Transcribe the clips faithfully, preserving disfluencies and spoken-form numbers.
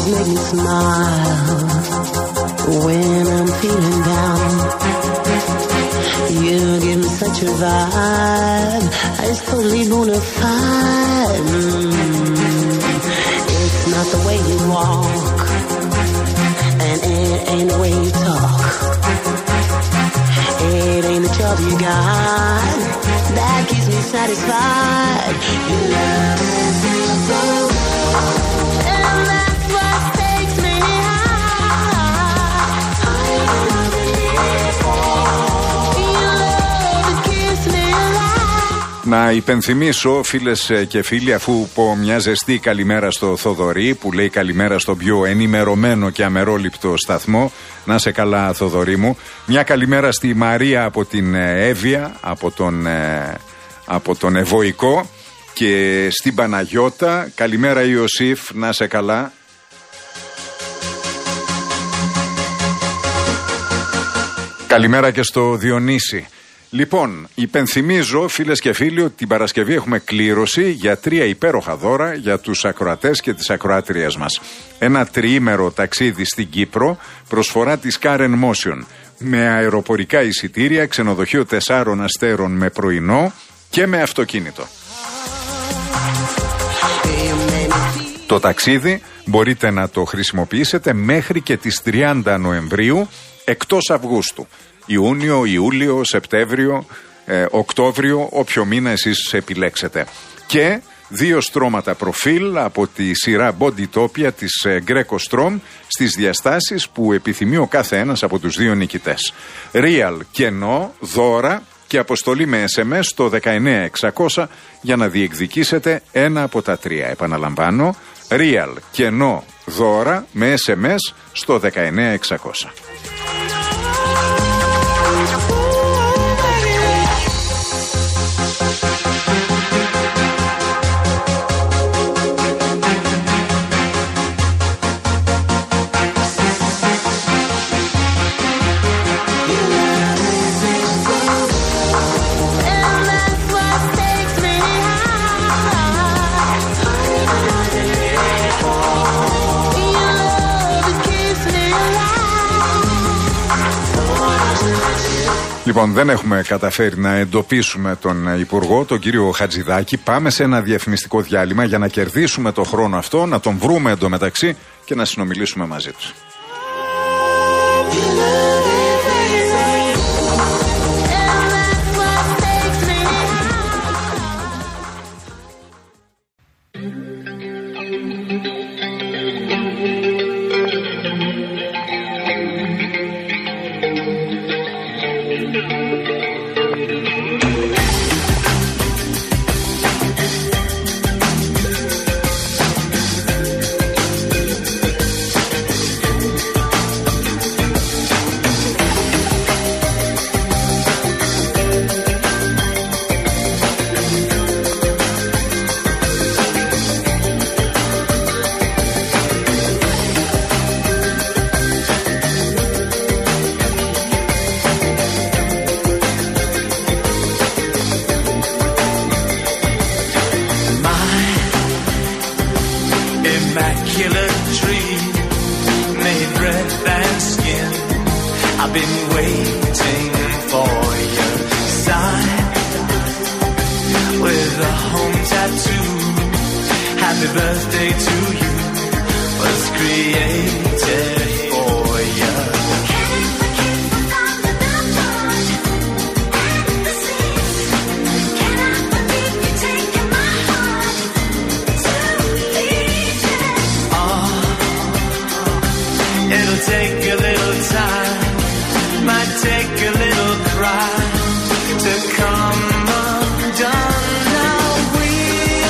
make me smile when I'm feeling down. You give me such a vibe, it's totally bona fide. Mm. It's not the way you walk, and it ain't the way you talk. It ain't the job you got that keeps me satisfied. You love me so, and that's what takes me high. I ain't nothing before. Your love keeps me alive. Να υπενθυμίσω, φίλες και φίλοι, αφού πω μια ζεστή καλημέρα στο Θοδωρή, που λέει καλημέρα στον πιο ενημερωμένο και αμερόληπτο σταθμό. Να σε καλά, Θοδωρή μου. Μια καλημέρα στη Μαρία από την Εύβοια, από τον, από τον Ευωικό, και στην Παναγιώτα. Καλημέρα Ιωσήφ, να σε καλά. Καλημέρα και στο Διονύση. Λοιπόν, υπενθυμίζω, φίλες και φίλοι, ότι την Παρασκευή έχουμε κλήρωση για τρία υπέροχα δώρα για τους ακροατές και τις ακροάτριες μας. Ένα τριήμερο ταξίδι στην Κύπρο, προσφορά της Karen Motion, με αεροπορικά εισιτήρια, ξενοδοχείο τεσσάρων αστέρων με πρωινό και με αυτοκίνητο. Το ταξίδι μπορείτε να το χρησιμοποιήσετε μέχρι και τις τριάντα Νοεμβρίου, εκτός Αυγούστου. Ιούνιο, Ιούλιο, Σεπτέμβριο, ε, Οκτώβριο, όποιο μήνα εσείς επιλέξετε. Και δύο στρώματα προφίλ από τη σειρά Bodytopia της ε, Greco Strom στις διαστάσεις που επιθυμεί ο κάθε ένας από τους δύο νικητές. Real, κενό, δώρα και αποστολή με ες εμ ες στο δεκαεννέα εξακόσια για να διεκδικήσετε ένα από τα τρία. Επαναλαμβάνω, Real, κενό, δώρα με ες εμ ες στο δεκαεννέα εξακόσια. Λοιπόν, δεν έχουμε καταφέρει να εντοπίσουμε τον Υπουργό, τον κύριο Χατζηδάκη. Πάμε σε ένα διαφημιστικό διάλειμμα για να κερδίσουμε το χρόνο αυτό, να τον βρούμε εντωμεταξύ και να συνομιλήσουμε μαζί του.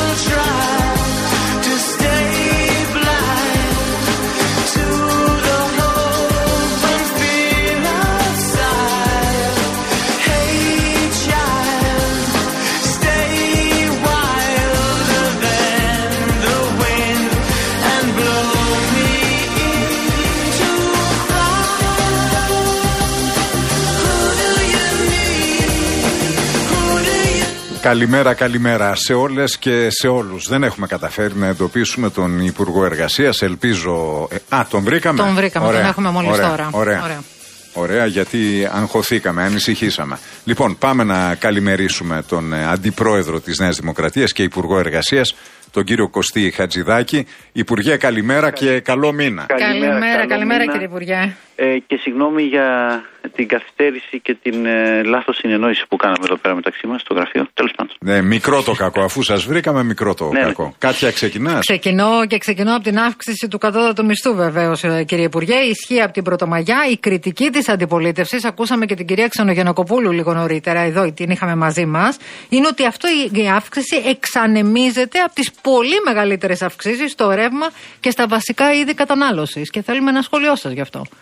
To stay blind to the Καλημέρα, καλημέρα σε όλες και σε όλους. Δεν έχουμε καταφέρει να εντοπίσουμε τον Υπουργό Εργασίας. Ελπίζω. Ε, α, τον βρήκαμε. Τον βρήκαμε, ωραία. Τον έχουμε μόλις ωραία. τώρα. Ωραία. Ωραία. Ωραία, γιατί αγχωθήκαμε, ανησυχήσαμε. Λοιπόν, πάμε να καλημερίσουμε τον Αντιπρόεδρο της Νέας Δημοκρατίας και Υπουργό Εργασίας, τον κύριο Κωστή Χατζηδάκη. Υπουργέ, καλημέρα και καλό μήνα. Καλημέρα, καλημέρα, καλό καλημέρα μήνα. Κύριε Υπουργέ. Ε, και συγγνώμη για την καθυστέρηση και την ε, λάθος συνεννόηση που κάναμε εδώ πέρα μεταξύ μας στο γραφείο. Τέλος πάντων. Ναι, μικρό το κακό, αφού σας βρήκαμε, μικρό το ναι, κακό. Ναι. Κάτια, ξεκινάς. Ξεκινώ και ξεκινώ από την αύξηση του κατώτατου μισθού, βεβαίως, κύριε Υπουργέ. Ισχύει από την Πρωτομαγιά. Η κριτική της αντιπολίτευσης, ακούσαμε και την κυρία Ξενογεννακοπούλου λίγο νωρίτερα, εδώ την είχαμε μαζί μας, είναι ότι αυτό η αύξηση εξανεμίζεται από τις πολύ μεγαλύτερες αυξήσεις στο ρεύμα και στα βασικά είδη κατανάλωσης. Και θέλουμε ένα σχόλιο σας γι' αυτό.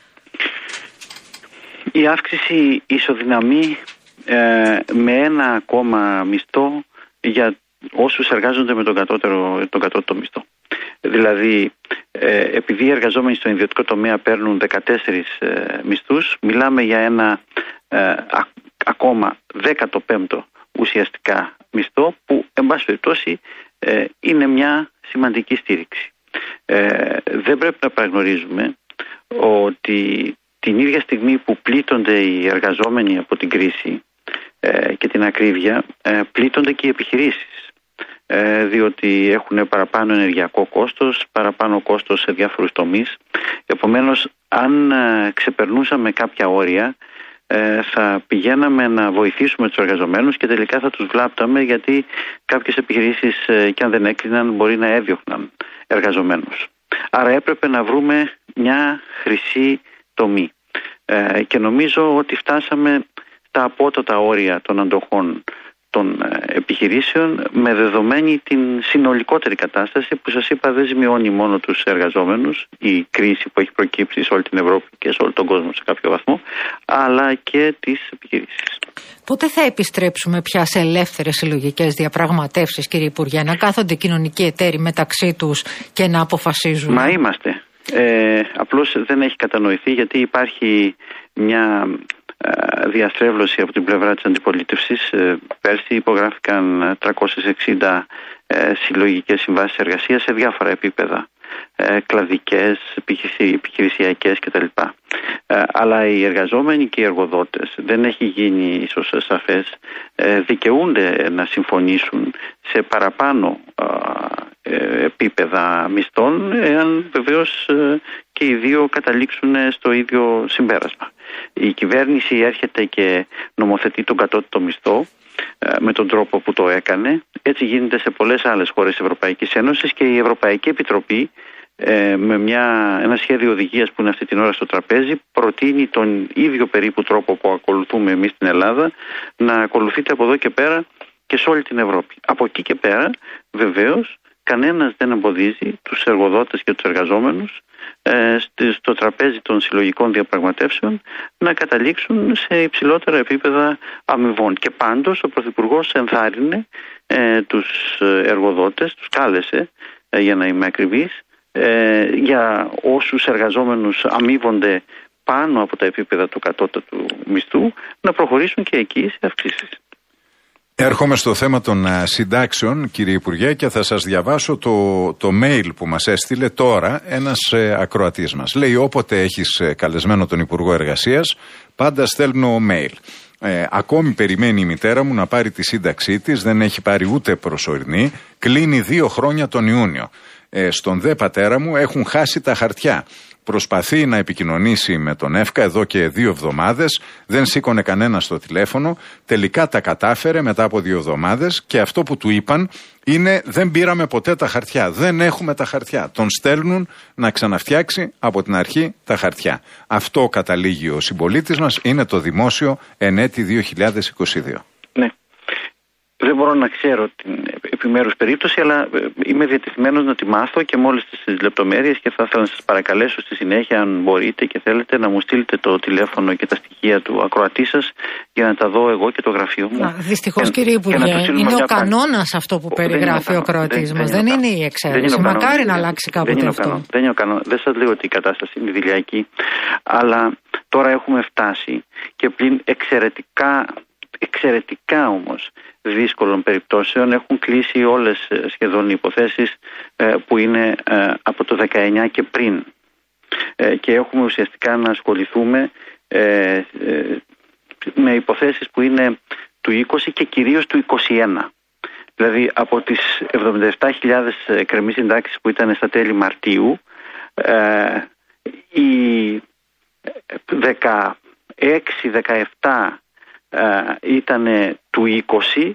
Η αύξηση ισοδυναμεί ε, με ένα ακόμα μισθό για όσους εργάζονται με τον κατώτερο, τον κατώτερο μισθό. Δηλαδή, ε, επειδή οι εργαζόμενοι στον ιδιωτικό τομέα παίρνουν δεκατέσσερις ε, μισθούς, μιλάμε για ένα ε, α, ακόμα δέκατο πέμπτο ουσιαστικά μισθό που, εν πάση περιπτώσει, ε, είναι μια σημαντική στήριξη. Ε, δεν πρέπει να παραγνωρίζουμε ότι την ίδια στιγμή που πλήττονται οι εργαζόμενοι από την κρίση ε, και την ακρίβεια, ε, πλήττονται και οι επιχειρήσεις. Ε, διότι έχουν παραπάνω ενεργειακό κόστος, παραπάνω κόστος σε διάφορους τομείς. Επομένως, αν ε, ξεπερνούσαμε κάποια όρια, ε, θα πηγαίναμε να βοηθήσουμε τους εργαζομένους και τελικά θα τους βλάπταμε, γιατί κάποιες επιχειρήσεις, ε, και αν δεν έκλειναν, μπορεί να έδιωχναν εργαζομένους. Άρα έπρεπε να βρούμε μια χρυσή τομή. Ε, και νομίζω ότι φτάσαμε στα απότοτα όρια των αντοχών των ε, επιχειρήσεων, με δεδομένη την συνολικότερη κατάσταση που σας είπα δεν ζημιώνει μόνο τους εργαζόμενους, η κρίση που έχει προκύψει σε όλη την Ευρώπη και σε όλο τον κόσμο σε κάποιο βαθμό, αλλά και τις επιχειρήσεις. Πότε θα επιστρέψουμε πια σε ελεύθερες συλλογικές διαπραγματεύσεις, κύριε Υπουργέ, να κάθονται κοινωνικοί εταίροι μεταξύ τους και να αποφασίζουν? Μα είμαστε. Ε, απλώς δεν έχει κατανοηθεί, γιατί υπάρχει μια ε, διαστρέβλωση από την πλευρά της αντιπολίτευσης. Ε, πέρσι υπογράφηκαν τριακόσιες εξήντα ε, συλλογικές συμβάσεις εργασίας σε διάφορα επίπεδα, ε, κλαδικές, επιχειρησιακές κτλ. Ε, αλλά οι εργαζόμενοι και οι εργοδότες, δεν έχει γίνει ίσως σαφές, ε, δικαιούνται να συμφωνήσουν σε παραπάνω ε, επίπεδα μισθών, εάν βεβαίως ε, και οι δύο καταλήξουν στο ίδιο συμπέρασμα. Η κυβέρνηση έρχεται και νομοθετεί τον κατώτατο μισθό ε, με τον τρόπο που το έκανε. Έτσι γίνεται σε πολλές άλλες χώρες της Ευρωπαϊκής Ένωσης, και η Ευρωπαϊκή Επιτροπή ε, με μια, ένα σχέδιο οδηγίας που είναι αυτή την ώρα στο τραπέζι, προτείνει τον ίδιο περίπου τρόπο που ακολουθούμε εμείς στην Ελλάδα να ακολουθείται από εδώ και πέρα και σε όλη την Ευρώπη. Από εκεί και πέρα, βεβαίως, κανένας δεν εμποδίζει τους εργοδότες και τους εργαζόμενους ε, στο τραπέζι των συλλογικών διαπραγματεύσεων να καταλήξουν σε υψηλότερα επίπεδα αμοιβών. Και πάντως ο Πρωθυπουργός ενθάρρυνε ε, τους εργοδότες, τους κάλεσε, ε, για να είμαι ακριβής, ε, για όσους εργαζόμενους αμείβονται πάνω από τα επίπεδα του κατώτατου μισθού, να προχωρήσουν και εκεί σε αυξήσεις. Έρχομαι στο θέμα των συντάξεων, κύριε Υπουργέ, και θα σας διαβάσω το, το mail που μας έστειλε τώρα ένας ε, ακροατής μας. Λέει: όποτε έχεις ε, καλεσμένο τον Υπουργό Εργασίας, πάντα στέλνω mail. Ε, ακόμη περιμένει η μητέρα μου να πάρει τη σύνταξή της, δεν έχει πάρει ούτε προσωρινή, κλείνει δύο χρόνια τον Ιούνιο. Ε, στον δε πατέρα μου έχουν χάσει τα χαρτιά. Προσπαθεί να επικοινωνήσει με τον ΕΦΚΑ εδώ και δύο εβδομάδες, δεν σήκωνε κανένα στο τηλέφωνο, τελικά τα κατάφερε μετά από δύο εβδομάδες, και αυτό που του είπαν είναι: δεν πήραμε ποτέ τα χαρτιά, δεν έχουμε τα χαρτιά. Τον στέλνουν να ξαναφτιάξει από την αρχή τα χαρτιά. Αυτό, καταλήγει ο συμπολίτης μας, είναι το δημόσιο εν έτη δύο χιλιάδες είκοσι δύο. Ναι. Δεν μπορώ να ξέρω την επιμέρους περίπτωση, αλλά είμαι διατεθειμένος να τη μάθω και με όλες τις λεπτομέρειες, και θα ήθελα να σας παρακαλέσω στη συνέχεια, αν μπορείτε και θέλετε, να μου στείλετε το τηλέφωνο και τα στοιχεία του ακροατή σας, για να τα δω εγώ και το γραφείο μου. Δυστυχώς, κύριε Υπουργέ, είναι ο κανόνας αυτό που περιγράφει ο ακροατής μας. Δεν είναι η εξαίρεση. Μακάρι να αλλάξει κάποτε αυτό. Δεν είναι ο κανόνας. Δεν σας λέω ότι η κατάσταση είναι ιδηλιακή, αλλά τώρα έχουμε φτάσει, και πλην εξαιρετικά, εξαιρετικά όμως δύσκολων περιπτώσεων. Έχουν κλείσει όλες σχεδόν οι υποθέσεις που είναι από το δεκαεννιά και πριν. Και έχουμε ουσιαστικά να ασχοληθούμε με υποθέσεις που είναι του είκοσι και κυρίως του είκοσι ένα. Δηλαδή από τις εβδομήντα επτά χιλιάδες εκκρεμείς συντάξεις που ήταν στα τέλη Μαρτίου, οι δεκαέξι δεκαεπτά ήταν του είκοσι,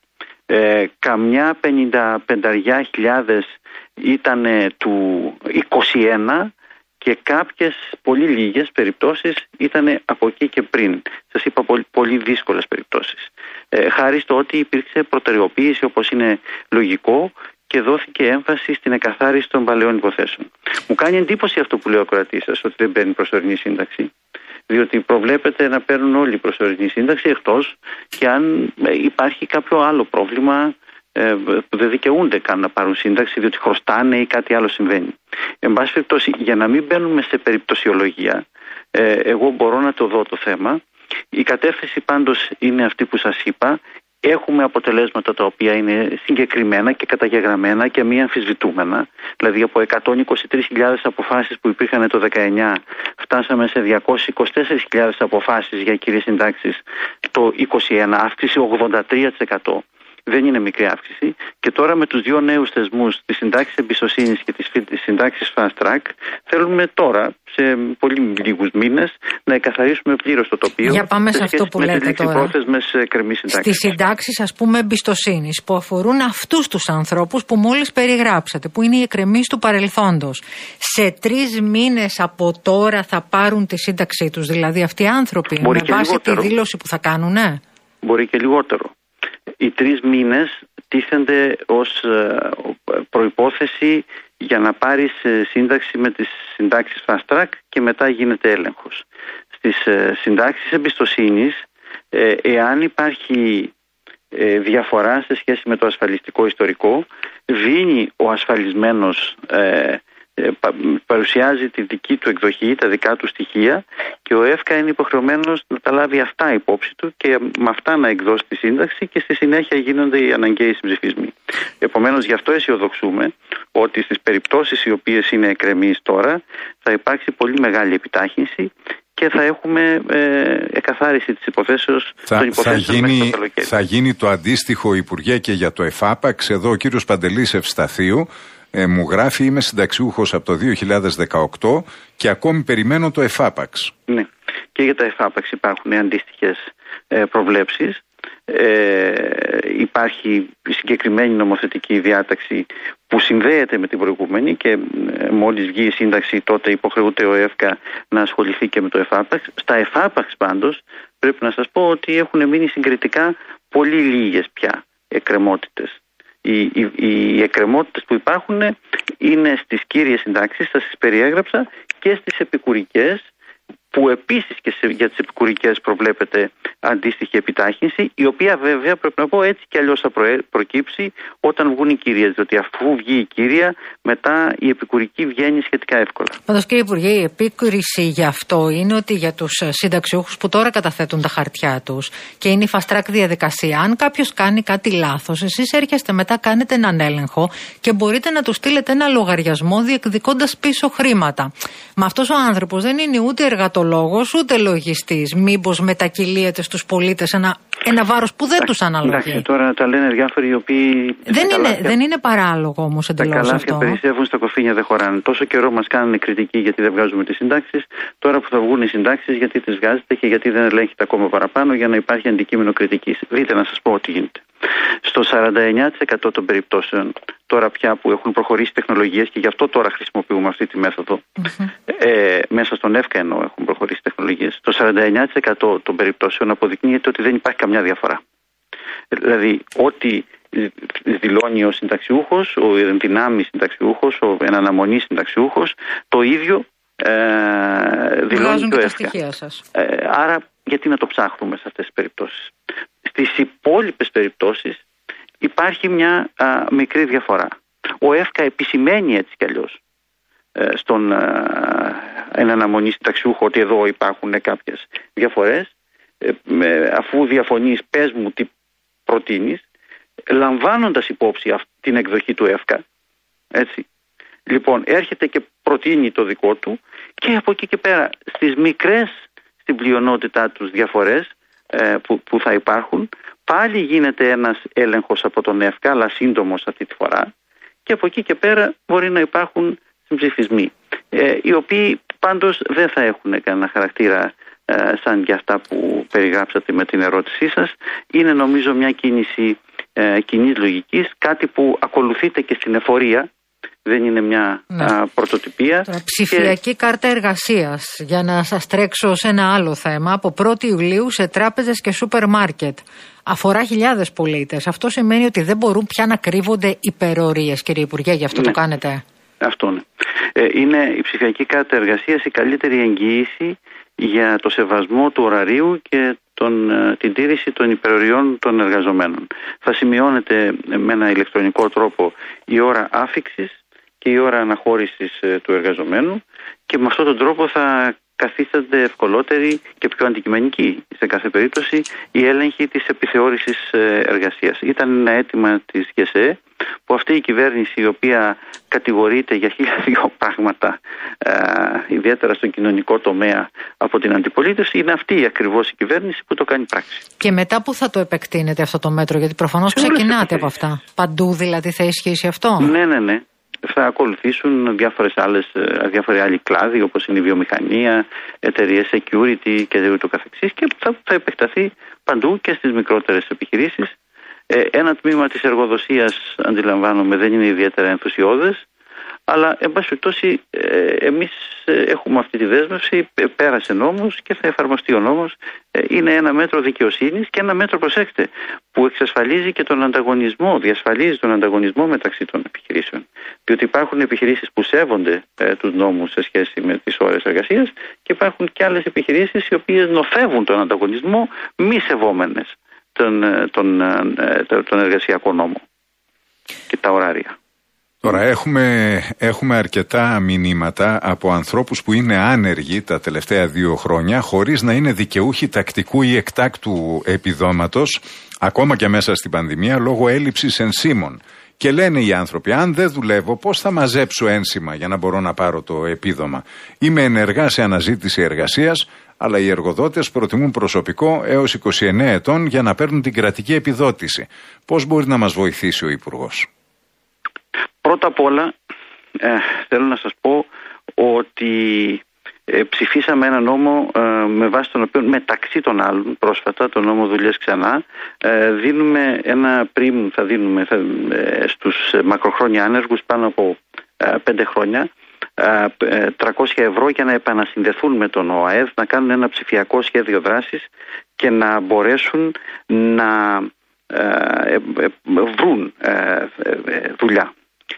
καμιά πενήντα πέντε χιλιάδες ήταν του είκοσι ένα και κάποιες πολύ λίγες περιπτώσεις ήταν από εκεί και πριν. Σας είπα πολύ, πολύ δύσκολες περιπτώσεις. Ε, χάρη στο ότι υπήρξε προτεραιοποίηση, όπως είναι λογικό, και δόθηκε έμφαση στην εκαθάριση των παλαιών υποθέσεων. Μου κάνει εντύπωση αυτό που λέει ο ακροατής σας, ότι δεν παίρνει προσωρινή σύνταξη. Διότι προβλέπεται να παίρνουν όλοι προσωρινή σύνταξη, εκτός και αν υπάρχει κάποιο άλλο πρόβλημα ε, που δεν δικαιούνται καν να πάρουν σύνταξη, διότι χρωστάνε ή κάτι άλλο συμβαίνει. Εν πάση περιπτώσει, για να μην μπαίνουμε σε περιπτωσιολογία, ε, εγώ μπορώ να το δω το θέμα. Η κατεύθυνση πάντως είναι αυτή που σας είπα. Έχουμε αποτελέσματα τα οποία είναι συγκεκριμένα και καταγεγραμμένα και μη αμφισβητούμενα. Δηλαδή από εκατόν είκοσι τρεις χιλιάδες αποφάσεις που υπήρχαν το δεκαεννιά φτάσαμε σε διακόσιες είκοσι τέσσερις χιλιάδες αποφάσεις για κύριες συντάξεις το είκοσι ένα, αύξηση ογδόντα τρία τοις εκατό. Δεν είναι μικρή αύξηση. Και τώρα με τους δύο νέους θεσμούς, τις συντάξεις εμπιστοσύνης και τις συντάξεις fast track, θέλουμε τώρα, σε πολύ λίγους μήνες, να εκαθαρίσουμε πλήρως το τοπίο. Για πάμε σε αυτό που με λέτε τώρα. Στις συντάξεις, ας πούμε, εμπιστοσύνης, που αφορούν αυτούς τους ανθρώπους που μόλις περιγράψατε, που είναι οι εκκρεμείς του παρελθόντος. Σε τρεις μήνες από τώρα θα πάρουν τη σύνταξή τους, δηλαδή αυτοί οι άνθρωποι, Μπορεί με βάση λιγότερο. τη δήλωση που θα κάνουνε. Μπορεί και λιγότερο. Οι τρεις μήνες τίθενται ως προϋπόθεση για να πάρεις σύνταξη με τις συντάξεις fast track και μετά γίνεται έλεγχος. Στις συντάξεις εμπιστοσύνης, εάν υπάρχει διαφορά σε σχέση με το ασφαλιστικό ιστορικό, δίνει ο ασφαλισμένος, παρουσιάζει τη δική του εκδοχή, τα δικά του στοιχεία, και ο ΕΦΚΑ είναι υποχρεωμένος να τα λάβει αυτά υπόψη του και με αυτά να εκδώσει τη σύνταξη, και στη συνέχεια γίνονται οι αναγκαίοι συμψηφισμοί. Επομένως, γι' αυτό αισιοδοξούμε ότι στις περιπτώσεις οι οποίες είναι εκκρεμείς τώρα θα υπάρξει πολύ μεγάλη επιτάχυνση και θα έχουμε ε, εκαθάριση της υποθέσεως θα, των υποθέσεων θα γίνει, μέχρι το θα γίνει το αντίστοιχο, Υπουργέ, και για το ΕΦΑΠΑΞ. Εδώ ο κύριος Παντελής Ευσταθίου ε, μου γράφει: είμαι συνταξιούχος από το δύο χιλιάδες δεκαοκτώ και ακόμη περιμένω το ΕΦΑΠΑΞ. Ναι, και για τα ΕΦΑΠΑΞ υπάρχουν αντίστοιχες ε, προβλέψεις. Ε, υπάρχει συγκεκριμένη νομοθετική διάταξη που συνδέεται με την προηγούμενη και ε, μόλις βγει η σύνταξη τότε υποχρεούται ο ΕΦΚΑ να ασχοληθεί και με το ΕΦΑΠΑΞ. Στα ΕΦΑΠΑΞ πάντως πρέπει να σας πω ότι έχουν μείνει συγκριτικά πολύ λίγες πια εκκρεμότητες. Οι, οι, οι εκκρεμότητες που υπάρχουν είναι στις κύριες συντάξεις, θα σας περιέγραψα, και στις επικουρικές, που επίσης και σε, για τις επικουρικές προβλέπεται αντίστοιχη επιτάχυνση, η οποία βέβαια πρέπει να πω έτσι κι αλλιώς θα προ, προκύψει όταν βγουν οι κυρίες, διότι αφού βγει η κύρια, μετά η επικουρική βγαίνει σχετικά εύκολα. Πάντως, κύριε Υπουργέ, η επίκριση γι' αυτό είναι ότι για τους συνταξιούχους που τώρα καταθέτουν τα χαρτιά τους και είναι η fast track διαδικασία, αν κάποιος κάνει κάτι λάθος, εσείς έρχεστε μετά, κάνετε έναν έλεγχο και μπορείτε να του στείλετε ένα λογαριασμό διεκδικώντας πίσω χρήματα. Μα αυτός ο άνθρωπος δεν είναι ούτε εργατολόγος ούτε λογιστής. Μήπως μετακυλίεται στους πολίτες ένα, ένα βάρος που δεν τους αναλογεί? Εντάξει, τώρα τα λένε διάφοροι οι οποίοι. Δεν είναι, καλάθια, δεν είναι παράλογο όμως εντελώς αυτό. Τα καλάθια περισσεύουν, στα κοφίνια δεν χωράνε. Τόσο καιρό μας κάνανε κριτική γιατί δεν βγάζουμε τις συντάξεις. Τώρα που θα βγουν οι συντάξεις, γιατί τις βγάζετε και γιατί δεν ελέγχετε ακόμα παραπάνω, για να υπάρχει αντικείμενο κριτικής. Δείτε, να σας πω τι γίνεται. Στο σαράντα εννιά τοις εκατό των περιπτώσεων, τώρα πια που έχουν προχωρήσει τεχνολογίες, και γι' αυτό τώρα χρησιμοποιούμε αυτή τη μέθοδο, mm-hmm. ε, μέσα στον ΕΦΚΑ εννοώ έχουν προχωρήσει τεχνολογίες, στο σαράντα εννιά τοις εκατό των περιπτώσεων αποδεικνύεται ότι δεν υπάρχει καμιά διαφορά. Δηλαδή, ό,τι δηλώνει ο συνταξιούχος, ο ενδυνάμει συνταξιούχος, ο εν αναμονή συνταξιούχος, το ίδιο ε, δηλώνει και ο ΕΦΚΑ. Ε, άρα, γιατί να το ψάχνουμε σε αυτές τις περιπτώσεις? Στις υπόλοιπες περιπτώσεις υπάρχει μια α, μικρή διαφορά. Ο ΕΦΚΑ επισημαίνει έτσι κι αλλιώς ε, στον εν αναμονή συνταξιούχο ότι εδώ υπάρχουν κάποιες διαφορές. Ε, με, αφού διαφωνείς, πες μου τι προτείνεις, λαμβάνοντας υπόψη αυτή την εκδοχή του ΕΦΚΑ, έτσι. Λοιπόν, έρχεται και προτείνει το δικό του και από εκεί και πέρα στις μικρές, στην πλειονότητά τους διαφορές ε, που, που θα υπάρχουν, πάλι γίνεται ένας έλεγχος από τον ΕΦΚΑ, αλλά σύντομος αυτή τη φορά, και από εκεί και πέρα μπορεί να υπάρχουν συμψηφισμοί, ε, οι οποίοι πάντως δεν θα έχουν κανένα χαρακτήρα ε, σαν και αυτά που περιγράψατε με την ερώτησή σας. Είναι νομίζω μια κίνηση ε, κοινής λογικής, κάτι που ακολουθείται και στην εφορία. Δεν είναι μια ναι. α, πρωτοτυπία. Τώρα, ψηφιακή και... κάρτα εργασίας, για να σας τρέξω σε ένα άλλο θέμα, από πρώτη Ιουλίου σε τράπεζες και σούπερ μάρκετ. Αφορά χιλιάδες πολίτες. Αυτό σημαίνει ότι δεν μπορούν πια να κρύβονται υπερορίες, κύριε Υπουργέ, γι' αυτό ναι. το κάνετε. Αυτό ναι. Ε, είναι η ψηφιακή κάρτα εργασίας η καλύτερη εγγυήση για το σεβασμό του ωραρίου και τον, την τήρηση των υπεροριών των εργαζομένων. Θα σημειώνεται με ένα ηλεκτρονικό τρόπο η ώρα άφιξης και η ώρα αναχώρησης του εργαζομένου, και με αυτόν τον τρόπο θα καθίστανται ευκολότεροι και πιο αντικειμενικοί σε κάθε περίπτωση η έλεγχη της επιθεώρησης εργασίας. Ήταν ένα αίτημα της ΓΕΣΕ που αυτή η κυβέρνηση, η οποία κατηγορείται για χίλια δύο πράγματα, ε, ιδιαίτερα στον κοινωνικό τομέα, από την αντιπολίτευση, είναι αυτή ακριβώς η κυβέρνηση που το κάνει πράξη. Και μετά που θα το επεκτείνετε αυτό το μέτρο, γιατί προφανώς ξεκινάτε από αυτά. Παντού δηλαδή θα ισχύσει αυτό? Ναι, ναι, ναι. Θα ακολουθήσουν διάφορες άλλες, διάφοροι άλλοι κλάδοι, όπως είναι η βιομηχανία, εταιρείες security και ούτω καθεξής, και θα, θα επεκταθεί παντού και στις μικρότερες επιχειρήσεις. Ε, ένα τμήμα της εργοδοσίας, αντιλαμβάνομαι, δεν είναι ιδιαίτερα ενθουσιώδες, αλλά εν πάση περιπτώσει ε, εμείς έχουμε αυτή τη δέσμευση, πέρασε νόμος και θα εφαρμοστεί ο νόμος. Ε, είναι ένα μέτρο δικαιοσύνης και ένα μέτρο, προσέξτε, που εξασφαλίζει και τον ανταγωνισμό, διασφαλίζει τον ανταγωνισμό μεταξύ των επιχειρήσεων. Διότι υπάρχουν επιχειρήσεις που σέβονται ε, τους νόμους σε σχέση με τις ώρες εργασίας, και υπάρχουν και άλλες επιχειρήσεις οι οποίες νοθεύουν τον ανταγωνισμό, μη σεβόμενες τον, τον, τον, τον εργασιακό νόμο και τα ωράρια. Τώρα έχουμε, έχουμε αρκετά μηνύματα από ανθρώπους που είναι άνεργοι τα τελευταία δύο χρόνια χωρίς να είναι δικαιούχοι τακτικού ή εκτάκτου επιδόματος, ακόμα και μέσα στην πανδημία, λόγω έλλειψης ενσύμων. Και λένε οι άνθρωποι, αν δεν δουλεύω, πώς θα μαζέψω ένσημα για να μπορώ να πάρω το επίδομα? Είμαι ενεργά σε αναζήτηση εργασίας, αλλά οι εργοδότες προτιμούν προσωπικό έως είκοσι εννέα ετών για να παίρνουν την κρατική επιδότηση. Πώς μπορεί να μας βοηθήσει ο Υπουργός? Πρώτα απ' όλα ε, θέλω να σας πω ότι ε, ψηφίσαμε ένα νόμο ε, με βάση τον οποίο, μεταξύ των άλλων, πρόσφατα, το νόμο δουλειές ξανά, ε, δίνουμε ένα πριμ, θα δίνουμε θα, ε, στους μακροχρόνια άνεργους πάνω από ε, πέντε χρόνια, ε, τριακόσια ευρώ για να επανασυνδεθούν με τον ΟΑΕΔ, να κάνουν ένα ψηφιακό σχέδιο δράσης και να μπορέσουν να ε, ε, ε, βρουν ε, ε, δουλειά.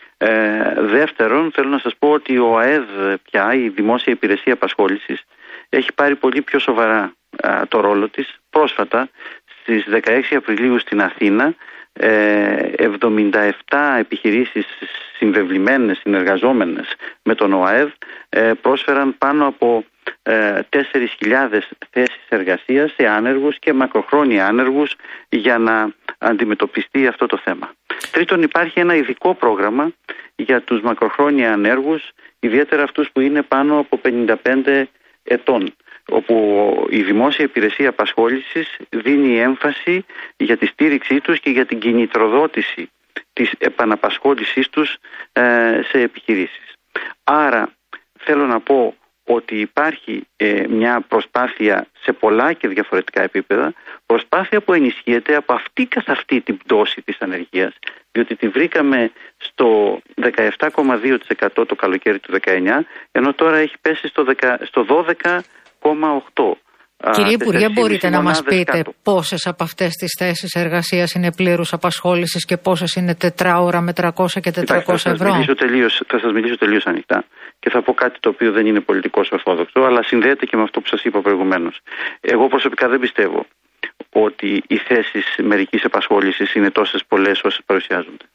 Ε, δεύτερον, θέλω να σας πω ότι ο ΑΕΔ πια, η Δημόσια Υπηρεσία Απασχόλησης, έχει πάρει πολύ πιο σοβαρά α, το ρόλο της. Πρόσφατα, στις δεκαέξι Απριλίου στην Αθήνα, ε, εβδομήντα επτά επιχειρήσεις συμβεβλημένες, συνεργαζόμενες με τον ΟΑΕΔ, ε, πρόσφεραν πάνω από ε, τέσσερις χιλιάδες θέσεις εργασίας σε άνεργους και μακροχρόνια άνεργους για να αντιμετωπιστεί αυτό το θέμα. Τρίτον, υπάρχει ένα ειδικό πρόγραμμα για τους μακροχρόνια ανέργους, ιδιαίτερα αυτούς που είναι πάνω από πενήντα πέντε ετών, όπου η Δημόσια Υπηρεσία Απασχόλησης δίνει έμφαση για τη στήριξή τους και για την κινητροδότηση της επαναπασχόλησής τους ε, σε επιχειρήσεις. Άρα θέλω να πω ότι υπάρχει ε, μια προσπάθεια σε πολλά και διαφορετικά επίπεδα, προσπάθεια που ενισχύεται από αυτή καθ' αυτή την πτώση της ανεργίας, διότι τη βρήκαμε στο δεκαεπτά κόμμα δύο τοις εκατό το καλοκαίρι του δεκαεννιά, ενώ τώρα έχει πέσει στο, στο δώδεκα κόμμα οκτώ τοις εκατό. Κύριε Υπουργέ, μπορείτε να μας πείτε κάτω. Πόσες από αυτές τις θέσεις εργασίας είναι πλήρους απασχόλησης και πόσες είναι τετράωρα με τριακόσια και τετρακόσια ευρώ? Θα σας, τελείως, θα σας μιλήσω τελείως ανοιχτά και θα πω κάτι το οποίο δεν είναι πολιτικός ορθόδοξο, αλλά συνδέεται και με αυτό που σας είπα προηγουμένως. Εγώ προσωπικά δεν πιστεύω ότι οι θέσεις μερικής απασχόλησης είναι τόσες πολλές όσες παρουσιάζονται.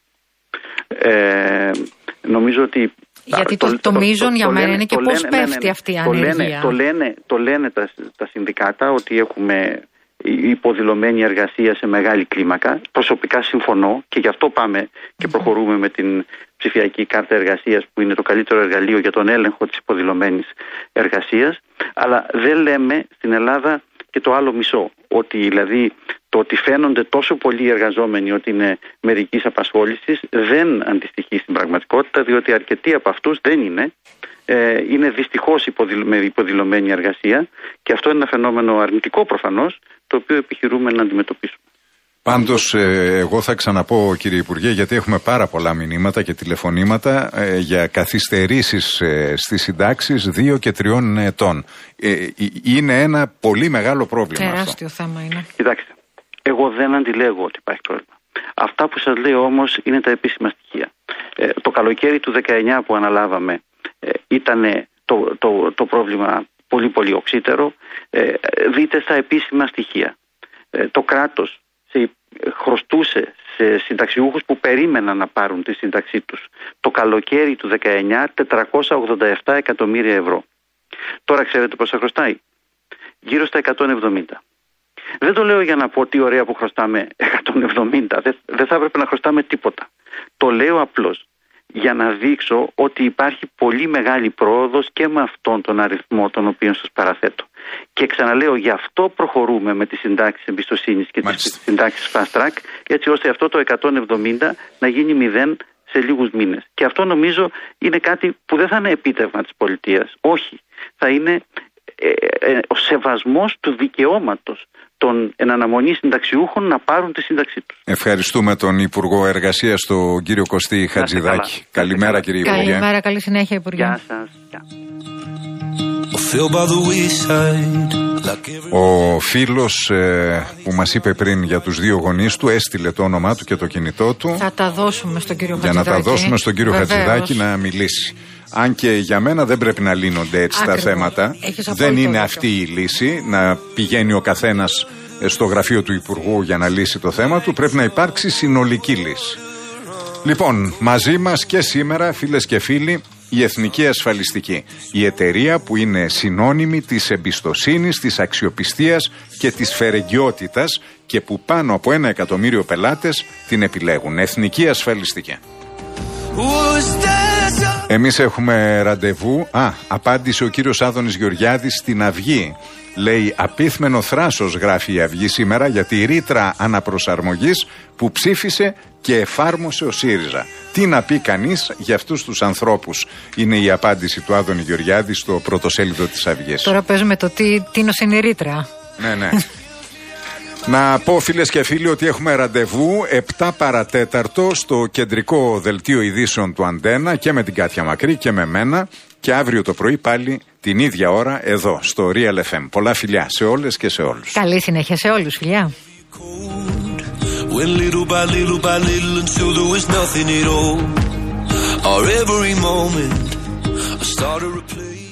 Ε, νομίζω ότι γιατί το, το, το, το μείζον για μένα είναι και πώς πέφτει αυτή η ανεργία. Το λένε, το λένε, το λένε τα, τα συνδικάτα ότι έχουμε υποδηλωμένη εργασία σε μεγάλη κλίμακα. Προσωπικά συμφωνώ και γι' αυτό πάμε και προχωρούμε με την ψηφιακή κάρτα εργασίας, που είναι το καλύτερο εργαλείο για τον έλεγχο της υποδηλωμένης εργασίας. Αλλά δεν λέμε στην Ελλάδα και το άλλο μισό, ότι δηλαδή το ότι φαίνονται τόσο πολλοί εργαζόμενοι ότι είναι μερικής απασχόλησης δεν αντιστοιχεί στην πραγματικότητα, διότι αρκετοί από αυτούς δεν είναι. Ε, είναι δυστυχώς με υποδηλωμένη εργασία και αυτό είναι ένα φαινόμενο αρνητικό προφανώς, το οποίο επιχειρούμε να αντιμετωπίσουμε. Πάντως, ε, εγώ θα ξαναπώ, κύριε Υπουργέ, γιατί έχουμε πάρα πολλά μηνύματα και τηλεφωνήματα ε, για καθυστερήσεις ε, στις συντάξεις δύο και τριών ετών. Ε, είναι ένα πολύ μεγάλο πρόβλημα. Τεράστιο αυτό. θέμα είναι. Κοιτάξτε, εγώ δεν αντιλέγω ότι υπάρχει πρόβλημα. Αυτά που σας λέω όμως είναι τα επίσημα στοιχεία. Ε, το καλοκαίρι του δεκαεννιά που αναλάβαμε ε, ήταν το, το, το πρόβλημα πολύ πολύ οξύτερο. Ε, δείτε στα επίσημα στοιχεία. Ε, το κράτος σε, χρωστούσε σε συνταξιούχους που περίμεναν να πάρουν τη σύνταξή τους το καλοκαίρι του δεκαεννιά τετρακόσια ογδόντα επτά εκατομμύρια ευρώ. Τώρα ξέρετε πόσα χρωστάει? Γύρω στα εκατόν εβδομήντα. Δεν το λέω για να πω τι ωραία που χρωστάμε εκατόν εβδομήντα. Δεν, δεν θα έπρεπε να χρωστάμε τίποτα. Το λέω απλώς για να δείξω ότι υπάρχει πολύ μεγάλη πρόοδος και με αυτόν τον αριθμό τον οποίο σας παραθέτω. Και ξαναλέω, γι' αυτό προχωρούμε με τις συντάξεις εμπιστοσύνης και Μάλιστα. τις συντάξεις fast track, έτσι ώστε αυτό το εκατόν εβδομήντα να γίνει μηδέν σε λίγους μήνες. Και αυτό νομίζω είναι κάτι που δεν θα είναι επίτευγμα της πολιτείας. Όχι. Θα είναι ε, ε, ο σεβασμός του δικαιώματος των εν αναμονή συνταξιούχων να πάρουν τη σύνταξή τους. Ευχαριστούμε τον Υπουργό Εργασίας, τον κύριο Κωστή Χατζηδάκη. Καλημέρα, κύριε Υπουργέ. Καλημέρα, καλή συνέχεια, Υπουργέ. Γεια σας. Γεια. Ο φίλος ε, που μας είπε πριν για τους δύο γονείς του έστειλε το όνομά του και το κινητό του. Θα τα δώσουμε στον κύριο για Χατζηδάκη. Για να τα δώσουμε στον κύριο Βεβαίως. Χατζηδάκη να μιλήσει. Αν και για μένα δεν πρέπει να λύνονται έτσι Ακριβώς. τα θέματα. Δεν είναι δίκιο. αυτή η λύση να πηγαίνει ο καθένας στο γραφείο του Υπουργού για να λύσει το θέμα του. Πρέπει να υπάρξει συνολική λύση. Λοιπόν, μαζί μας και σήμερα, φίλες και φίλοι, η Εθνική Ασφαλιστική. Η εταιρεία που είναι συνώνυμη της εμπιστοσύνης, της αξιοπιστίας και της φερεγγιότητας και που πάνω από ένα εκατομμύριο πελάτες την επιλέγουν. Εθνική Ασφαλιστική. Εμείς έχουμε ραντεβού. Α, απάντησε ο κύριος Άδωνης Γεωργιάδης στην Αυγή. Λέει, απίθμενο θράσος, γράφει η Αυγή σήμερα, για τη ρήτρα αναπροσαρμογής που ψήφισε και εφάρμοσε ο ΣΥΡΙΖΑ. Τι να πει κανείς για αυτούς τους ανθρώπους, είναι η απάντηση του Άδωνη Γεωργιάδη στο πρωτοσέλιδο της Αυγής. Τώρα παίζουμε το τι τίνος είναι η ρήτρα. Ναι, ναι. Να πω, φίλες και φίλοι, ότι έχουμε ραντεβού επτά παρατέταρτο στο κεντρικό δελτίο ειδήσεων του Αντένα και με την Κάτια Μακρύ και με μένα, και αύριο το πρωί πάλι την ίδια ώρα εδώ στο Real εφ εμ. Πολλά φιλιά σε όλες και σε όλους. Καλή συνέχεια σε όλους, φιλιά. Went little by little by little until there was nothing at all. Or every moment I started to play.